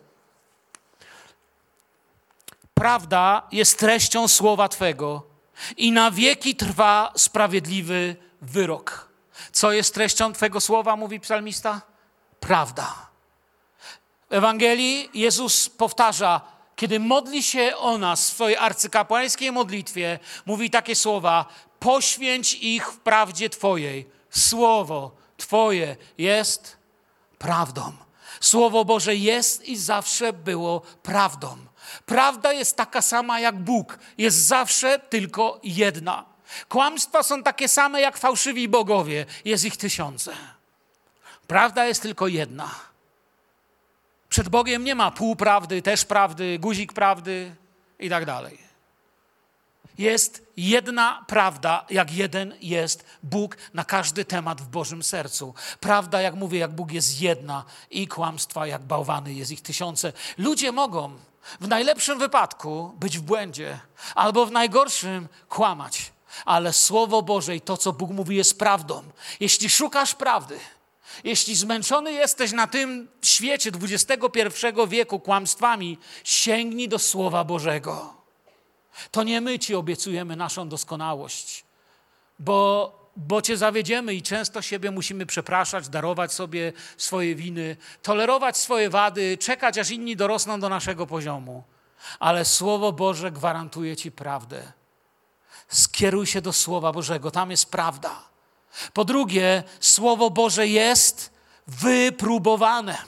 Prawda jest treścią słowa Twego i na wieki trwa sprawiedliwy wyrok. Co jest treścią Twego słowa, mówi psalmista? Prawda. W Ewangelii Jezus powtarza, kiedy modli się o nas w swojej arcykapłańskiej modlitwie, mówi takie słowa: poświęć ich w prawdzie Twojej. Słowo Twoje jest prawdą. Słowo Boże jest i zawsze było prawdą. Prawda jest taka sama jak Bóg. Jest zawsze tylko jedna. Kłamstwa są takie same jak fałszywi bogowie. Jest ich tysiące. Prawda jest tylko jedna. Przed Bogiem nie ma półprawdy, też prawdy, guzik prawdy i tak dalej. Jest jedna prawda, jak jeden jest Bóg na każdy temat w Bożym sercu. Prawda, jak mówię, jak Bóg jest jedna i kłamstwa jak bałwany, jest ich tysiące. Ludzie mogą w najlepszym wypadku być w błędzie albo w najgorszym kłamać. Ale Słowo Boże i to, co Bóg mówi, jest prawdą. Jeśli szukasz prawdy, jeśli zmęczony jesteś na tym świecie XXI wieku kłamstwami, sięgnij do Słowa Bożego. To nie my Ci obiecujemy naszą doskonałość, bo Cię zawiedziemy i często siebie musimy przepraszać, darować sobie swoje winy, tolerować swoje wady, czekać, aż inni dorosną do naszego poziomu. Ale Słowo Boże gwarantuje Ci prawdę. Skieruj się do Słowa Bożego, tam jest prawda. Po drugie, Słowo Boże jest wypróbowane.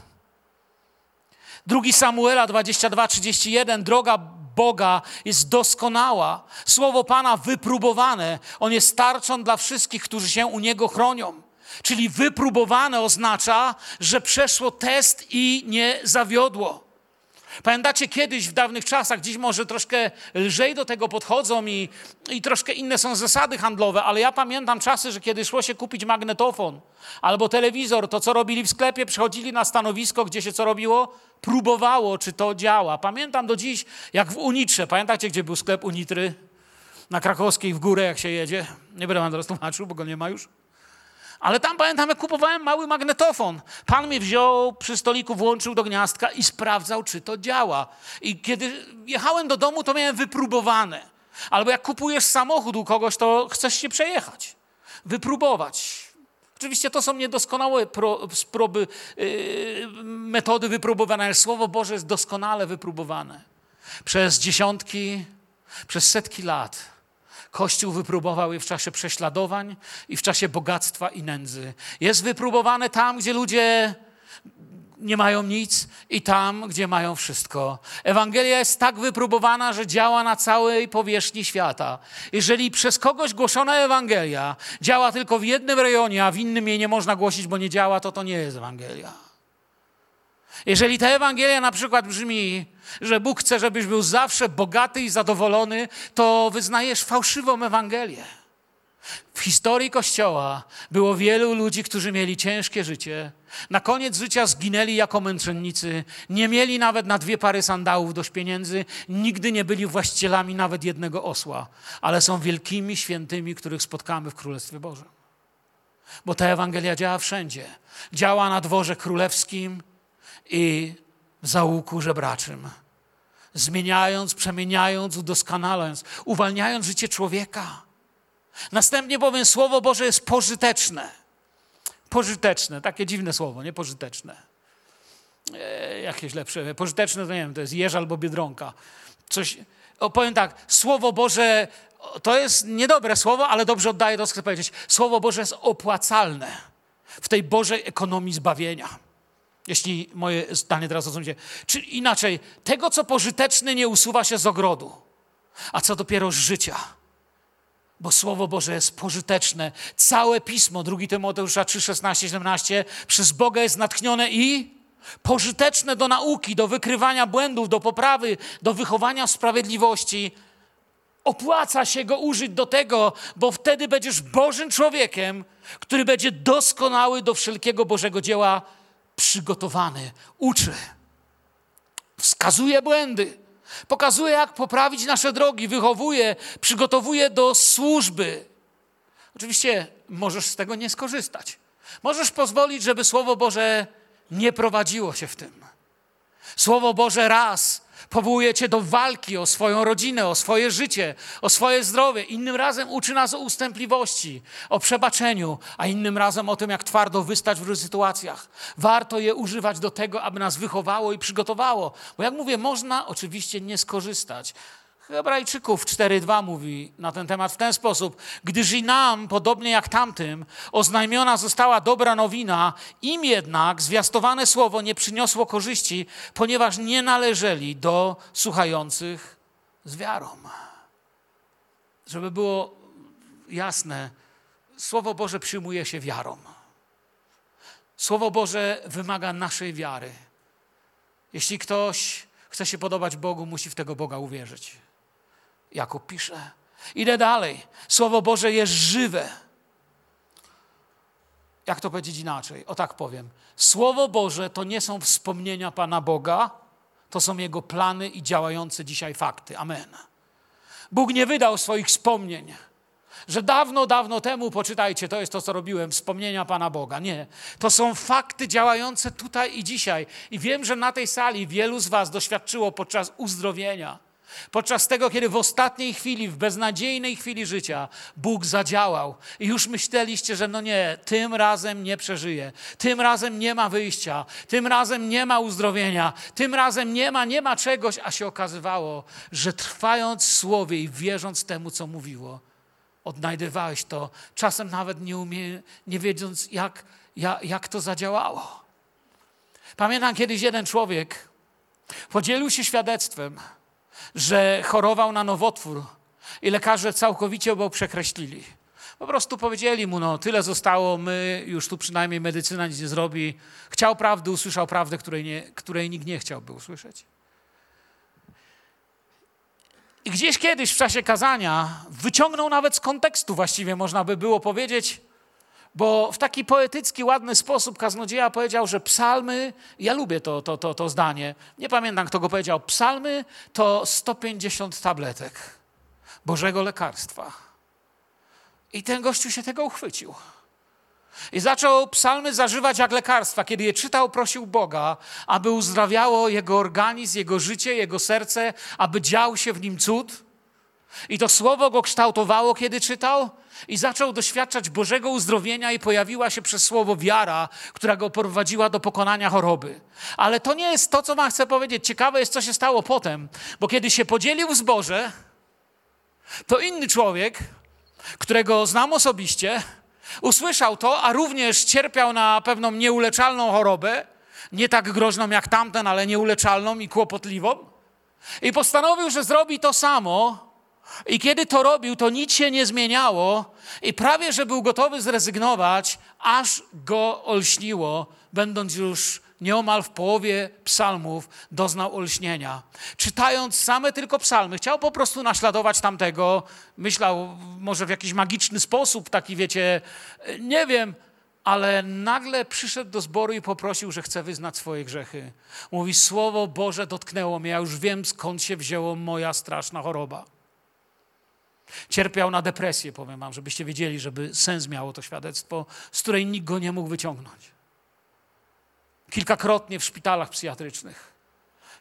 2 Samuela 22:31, droga Boga jest doskonała. Słowo Pana wypróbowane. On jest tarczą dla wszystkich, którzy się u Niego chronią. Czyli wypróbowane oznacza, że przeszło test i nie zawiodło. Pamiętacie kiedyś w dawnych czasach, dziś może troszkę lżej do tego podchodzą i troszkę inne są zasady handlowe, ale ja pamiętam czasy, że kiedy szło się kupić magnetofon albo telewizor, to co robili w sklepie, przychodzili na stanowisko, gdzie się co robiło? Próbowało, czy to działa. Pamiętam do dziś, jak w Unitrze. Pamiętacie, gdzie był sklep Unitry? Na Krakowskiej w górę, jak się jedzie. Nie będę wam teraz tłumaczył, bo go nie ma już. Ale tam pamiętam, jak kupowałem mały magnetofon. Pan mnie wziął przy stoliku, włączył do gniazdka i sprawdzał, czy to działa. I kiedy jechałem do domu, to miałem wypróbowane. Albo jak kupujesz samochód u kogoś, to chcesz się przejechać. Wypróbować. Oczywiście to są niedoskonałe metody wypróbowania, ale Słowo Boże jest doskonale wypróbowane. Przez dziesiątki, przez setki lat Kościół wypróbował je w czasie prześladowań i w czasie bogactwa i nędzy. Jest wypróbowane tam, gdzie ludzie nie mają nic i tam, gdzie mają wszystko. Ewangelia jest tak wypróbowana, że działa na całej powierzchni świata. Jeżeli przez kogoś głoszona Ewangelia działa tylko w jednym rejonie, a w innym jej nie można głosić, bo nie działa, to nie jest Ewangelia. Jeżeli ta Ewangelia na przykład brzmi, że Bóg chce, żebyś był zawsze bogaty i zadowolony, to wyznajesz fałszywą Ewangelię. W historii Kościoła było wielu ludzi, którzy mieli ciężkie życie. Na koniec życia zginęli jako męczennicy. Nie mieli nawet na 2 pary sandałów dość pieniędzy. Nigdy nie byli właścicielami nawet jednego osła. Ale są wielkimi świętymi, których spotkamy w Królestwie Bożym. Bo ta Ewangelia działa wszędzie. Działa na dworze królewskim i w zaułku żebraczym. zmieniając, przemieniając, udoskonalając, uwalniając życie człowieka. Następnie bowiem Słowo Boże jest pożyteczne. Pożyteczne, takie dziwne słowo, nie pożyteczne. Jakieś lepsze. Pożyteczne to nie wiem, to jest jeż albo biedronka. Powiem tak, Słowo Boże to jest niedobre słowo, ale dobrze oddaje to, co chcę powiedzieć. Słowo Boże jest opłacalne w tej Bożej ekonomii zbawienia. Jeśli moje zdanie teraz rozumiecie. Czy inaczej, tego, co pożyteczne, nie usuwa się z ogrodu, a co dopiero z życia. Bo Słowo Boże jest pożyteczne. Całe Pismo, 2 Tymoteusza 3, 16, 17, przez Boga jest natchnione i pożyteczne do nauki, do wykrywania błędów, do poprawy, do wychowania w sprawiedliwości. Opłaca się go użyć do tego, bo wtedy będziesz Bożym człowiekiem, który będzie doskonały do wszelkiego Bożego dzieła przygotowany. Uczy. Wskazuje błędy. Pokazuje, jak poprawić nasze drogi. Wychowuje, przygotowuje do służby. Oczywiście możesz z tego nie skorzystać. Możesz pozwolić, żeby Słowo Boże nie prowadziło się w tym. Słowo Boże raz powołuje cię do walki o swoją rodzinę, o swoje życie, o swoje zdrowie. Innym razem uczy nas o ustępliwości, o przebaczeniu, a innym razem o tym, jak twardo wystać w różnych sytuacjach. Warto je używać do tego, aby nas wychowało i przygotowało. Bo jak mówię, można oczywiście nie skorzystać. Hebrajczyków 4:2 mówi na ten temat w ten sposób. Gdyż i nam, podobnie jak tamtym, oznajmiona została dobra nowina, im jednak zwiastowane słowo nie przyniosło korzyści, ponieważ nie należeli do słuchających z wiarą. Żeby było jasne, Słowo Boże przyjmuje się wiarą. Słowo Boże wymaga naszej wiary. Jeśli ktoś chce się podobać Bogu, musi w tego Boga uwierzyć. Jakub pisze. Idę dalej. Słowo Boże jest żywe. Jak to powiedzieć inaczej? O tak powiem. Słowo Boże to nie są wspomnienia Pana Boga, to są Jego plany i działające dzisiaj fakty. Amen. Bóg nie wydał swoich wspomnień, że dawno, dawno temu, poczytajcie, to jest to, co robiłem, wspomnienia Pana Boga. Nie. To są fakty działające tutaj i dzisiaj. I wiem, że na tej sali wielu z was doświadczyło podczas uzdrowienia, podczas tego, kiedy w ostatniej chwili, w beznadziejnej chwili życia Bóg zadziałał i już myśleliście, że no nie, tym razem nie przeżyję, tym razem nie ma wyjścia, tym razem nie ma uzdrowienia, tym razem nie ma czegoś, a się okazywało, że trwając w Słowie i wierząc temu, co mówiło, odnajdywałeś to, czasem nawet nie wiedząc, jak to zadziałało. Pamiętam kiedyś jeden człowiek podzielił się świadectwem, że chorował na nowotwór i lekarze całkowicie go przekreślili. Po prostu powiedzieli mu, no tyle zostało, my już tu przynajmniej medycyna nic nie zrobi. Chciał prawdy, usłyszał prawdę, której nikt nie chciałby usłyszeć. I gdzieś kiedyś w czasie kazania wyciągnął nawet z kontekstu, właściwie można by było powiedzieć, bo w taki poetycki, ładny sposób kaznodzieja powiedział, że psalmy, ja lubię to zdanie, nie pamiętam, kto go powiedział, psalmy to 150 tabletek Bożego lekarstwa. I ten gościu się tego uchwycił. I zaczął psalmy zażywać jak lekarstwa. Kiedy je czytał, prosił Boga, aby uzdrawiało jego organizm, jego życie, jego serce, aby dział się w nim cud. I to słowo go kształtowało, kiedy czytał, i zaczął doświadczać Bożego uzdrowienia i pojawiła się przez słowo wiara, która go prowadziła do pokonania choroby. Ale to nie jest to, co wam chcę powiedzieć. Ciekawe jest, co się stało potem, bo kiedy się podzielił w zborze, to inny człowiek, którego znam osobiście, usłyszał to, a również cierpiał na pewną nieuleczalną chorobę, nie tak groźną jak tamten, ale nieuleczalną i kłopotliwą. I postanowił, że zrobi to samo. I kiedy to robił, to nic się nie zmieniało i prawie, że był gotowy zrezygnować, aż go olśniło, będąc już nieomal w połowie psalmów, doznał olśnienia. Czytając same tylko psalmy, chciał po prostu naśladować tamtego, myślał może w jakiś magiczny sposób, taki wiecie, nie wiem, ale nagle przyszedł do zboru i poprosił, że chce wyznać swoje grzechy. Mówi, Słowo Boże dotknęło mnie, ja już wiem, skąd się wzięła moja straszna choroba. Cierpiał na depresję, powiem wam, żebyście wiedzieli, żeby sens miało to świadectwo, z której nikt go nie mógł wyciągnąć. Kilkakrotnie w szpitalach psychiatrycznych.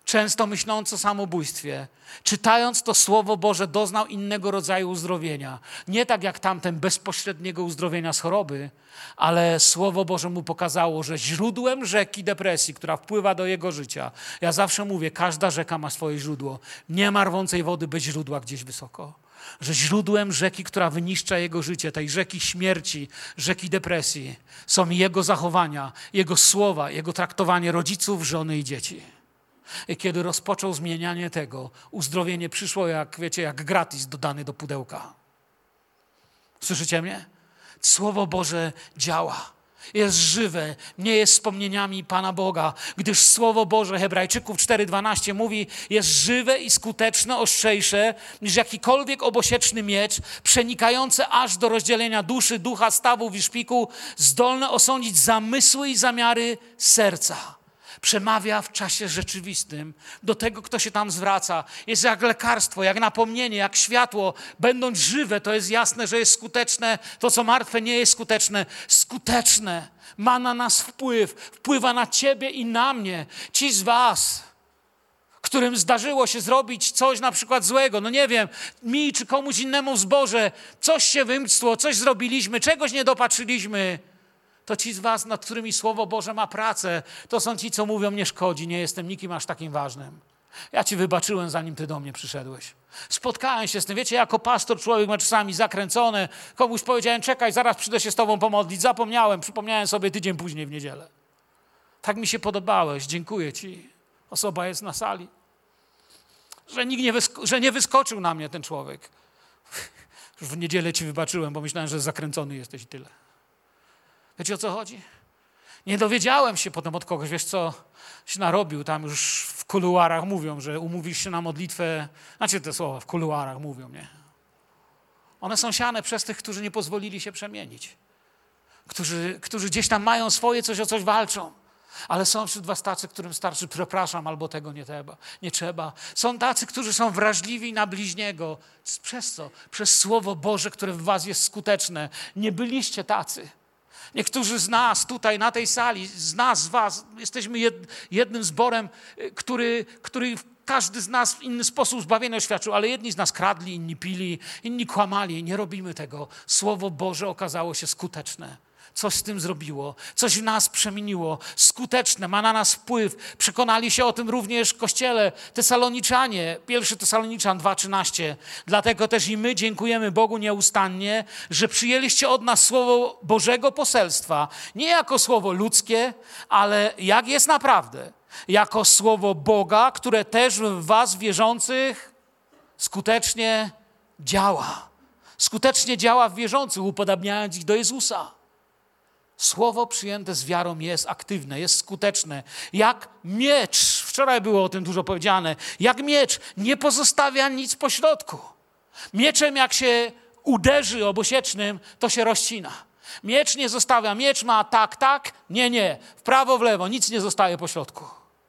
często myśląc o samobójstwie, czytając to Słowo Boże, doznał innego rodzaju uzdrowienia. Nie tak jak tamten bezpośredniego uzdrowienia z choroby, ale Słowo Boże mu pokazało, że źródłem rzeki depresji, która wpływa do jego życia, ja zawsze mówię, każda rzeka ma swoje źródło. Nie ma rwącej wody bez źródła gdzieś wysoko. Że źródłem rzeki, która wyniszcza jego życie, tej rzeki śmierci, rzeki depresji, są jego zachowania, jego słowa, jego traktowanie rodziców, żony i dzieci. I kiedy rozpoczął zmienianie tego, uzdrowienie przyszło jak, wiecie, jak gratis dodany do pudełka. Słyszycie mnie? Słowo Boże działa. Jest żywe, nie jest wspomnieniami Pana Boga, gdyż Słowo Boże, Hebrajczyków 4:12 mówi, jest żywe i skuteczne, ostrzejsze niż jakikolwiek obosieczny miecz, przenikające aż do rozdzielenia duszy, ducha, stawów i szpiku, zdolne osądzić zamysły i zamiary serca. Przemawia w czasie rzeczywistym do tego, kto się tam zwraca. Jest jak lekarstwo, jak napomnienie, jak światło. Będąc żywe, to jest jasne, że jest skuteczne. To, co martwe, nie jest skuteczne. Skuteczne. Ma na nas wpływ. Wpływa na ciebie i na mnie. Ci z was, którym zdarzyło się zrobić coś na przykład złego, no nie wiem, mi czy komuś innemu w zborze, coś się wymknęło, coś zrobiliśmy, czegoś nie dopatrzyliśmy, to ci z was, nad którymi Słowo Boże ma pracę, to są ci, co mówią, nie szkodzi, nie jestem nikim aż takim ważnym. Ja ci wybaczyłem, zanim ty do mnie przyszedłeś. Spotkałem się z tym, wiecie, jako pastor człowiek ma czasami zakręcony, komuś powiedziałem, czekaj, zaraz przyjdę się z tobą pomodlić, zapomniałem, przypomniałem sobie tydzień później w niedzielę. Tak mi się podobałeś, dziękuję ci. Osoba jest na sali. Że nie wyskoczył na mnie ten człowiek. Już w niedzielę ci wybaczyłem, bo myślałem, że zakręcony jesteś i tyle. Wiecie, o co chodzi? Nie dowiedziałem się potem od kogoś, wiesz co, się narobił, tam już w kuluarach mówią, że umówisz się na modlitwę, znaczy te słowa w kuluarach mówią, nie? One są siane przez tych, którzy nie pozwolili się przemienić. Którzy gdzieś tam mają swoje, coś o coś walczą. Ale są wśród was tacy, którym starczy przepraszam, albo tego nie trzeba. Są tacy, którzy są wrażliwi na bliźniego. Przez co? Przez Słowo Boże, które w was jest skuteczne. Nie byliście tacy. Niektórzy z nas tutaj na tej sali, z nas, z was, jesteśmy jednym zborem, który każdy z nas w inny sposób zbawienia oświadczył, ale jedni z nas kradli, inni pili, inni kłamali. Nie robimy tego. Słowo Boże okazało się skuteczne. Coś z tym zrobiło, coś w nas przemieniło, skuteczne, ma na nas wpływ. Przekonali się o tym również w Kościele Tesaloniczanie, 1 Tesaloniczan 2:13. Dlatego też i my dziękujemy Bogu nieustannie, że przyjęliście od nas Słowo Bożego poselstwa, nie jako słowo ludzkie, ale jak jest naprawdę, jako Słowo Boga, które też w was wierzących skutecznie działa. Skutecznie działa w wierzących, upodabniając ich do Jezusa. Słowo przyjęte z wiarą jest aktywne, jest skuteczne. Jak miecz, wczoraj było o tym dużo powiedziane, jak miecz nie pozostawia nic pośrodku. Mieczem jak się uderzy obosiecznym, to się rozcina. Miecz nie zostawia, miecz ma tak, nie, w prawo, w lewo, nic nie zostaje pośrodku.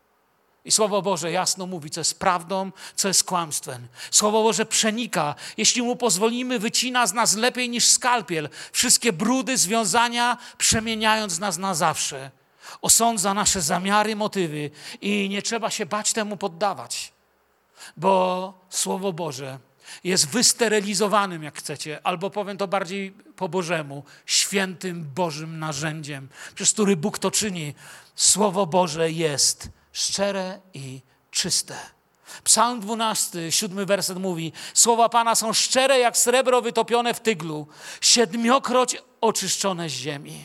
I Słowo Boże jasno mówi, co jest prawdą, co jest kłamstwem. Słowo Boże przenika. Jeśli mu pozwolimy, wycina z nas lepiej niż skalpiel. Wszystkie brudy, związania, przemieniając nas na zawsze. Osądza nasze zamiary, motywy i nie trzeba się bać temu poddawać. Bo Słowo Boże jest wysterylizowanym, jak chcecie, albo powiem to bardziej po Bożemu, świętym Bożym narzędziem, przez który Bóg to czyni. Słowo Boże jest szczere i czyste. Psalm 12, 7 werset mówi: słowa Pana są szczere jak srebro wytopione w tyglu, 7-kroć oczyszczone z ziemi.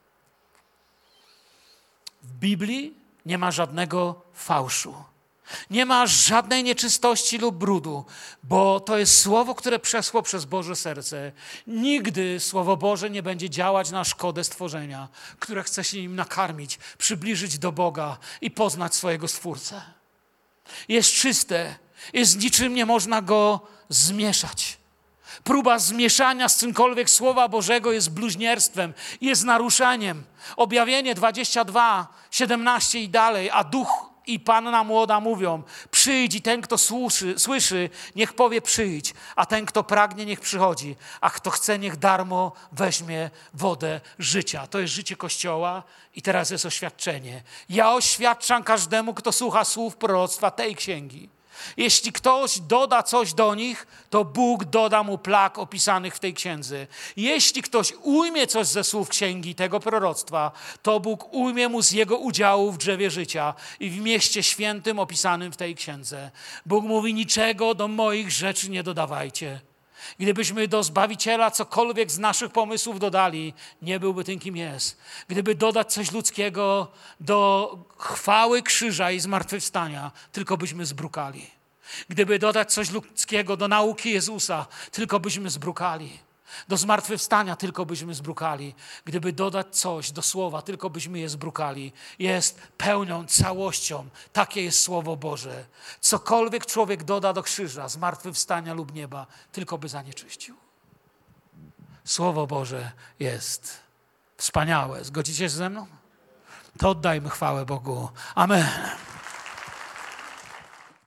W Biblii nie ma żadnego fałszu. Nie ma żadnej nieczystości lub brudu, bo to jest słowo, które przeszło przez Boże serce. Nigdy Słowo Boże nie będzie działać na szkodę stworzenia, które chce się nim nakarmić, przybliżyć do Boga i poznać swojego Stwórcę. Jest czyste, z niczym nie można go zmieszać. Próba zmieszania z czymkolwiek Słowa Bożego jest bluźnierstwem, jest naruszaniem. Objawienie 22, 17 i dalej, a Duch i panna młoda mówią, przyjdź i ten, kto słyszy, niech powie przyjdź, a ten, kto pragnie, niech przychodzi, a kto chce, niech darmo weźmie wodę życia. To jest życie Kościoła i teraz jest oświadczenie. Ja oświadczam każdemu, kto słucha słów proroctwa tej księgi. Jeśli ktoś doda coś do nich, to Bóg doda mu plag opisanych w tej księdze. Jeśli ktoś ujmie coś ze słów księgi tego proroctwa, to Bóg ujmie mu z jego udziału w drzewie życia i w mieście świętym opisanym w tej księdze. Bóg mówi, niczego do moich rzeczy nie dodawajcie. Gdybyśmy do Zbawiciela cokolwiek z naszych pomysłów dodali, nie byłby tym, kim jest. Gdyby dodać coś ludzkiego do chwały krzyża i zmartwychwstania, tylko byśmy zbrukali. Gdyby dodać coś ludzkiego do nauki Jezusa, tylko byśmy zbrukali. Do zmartwychwstania tylko byśmy zbrukali. Gdyby dodać coś do słowa, tylko byśmy je zbrukali. Jest pełnią, całością. Takie jest Słowo Boże. Cokolwiek człowiek doda do krzyża, zmartwychwstania lub nieba, tylko by zanieczyścił. Słowo Boże jest wspaniałe. Zgodzicie się ze mną? To oddajmy chwałę Bogu. Amen.